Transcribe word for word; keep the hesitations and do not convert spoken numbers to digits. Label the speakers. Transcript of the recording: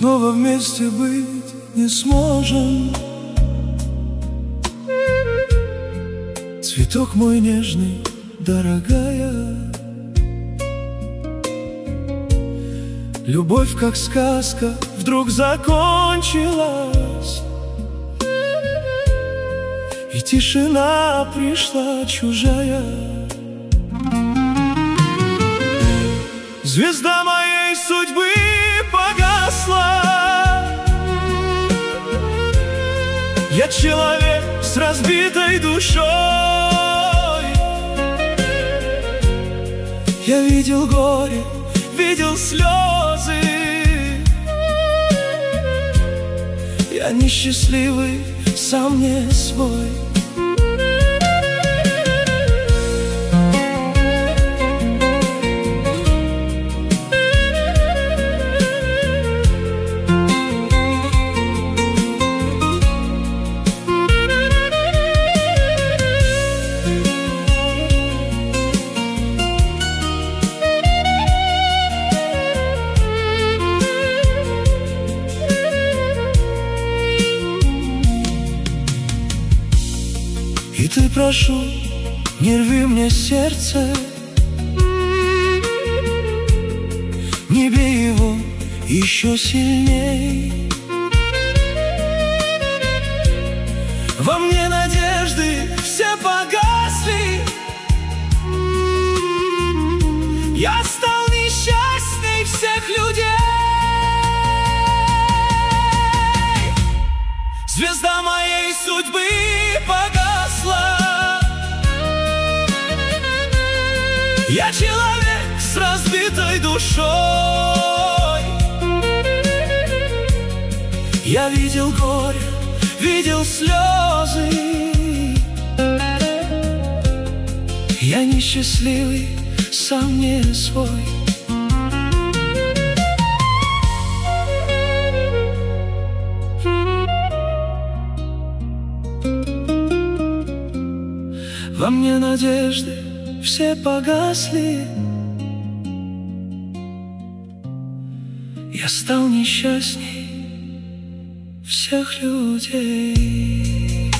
Speaker 1: снова вместе быть не сможем. Цветок мой нежный, дорогая, любовь, как сказка, вдруг закончилась, и тишина пришла чужая. Звезда моей судьбы погасла. Я человек с разбитой душой. Я видел горе, видел слезы. Я несчастливый, сам не свой. И ты, прошу, не рви мне сердце, не бей его еще сильней. Во мне надежды все погасли. Я стал несчастней всех людей. Звезда моей судьбы погасла. Я человек с разбитой душой. Я видел горе, видел слезы. Я несчастливый, сам не свой. Во мне надежды все погасли. Я стал несчастней всех людей.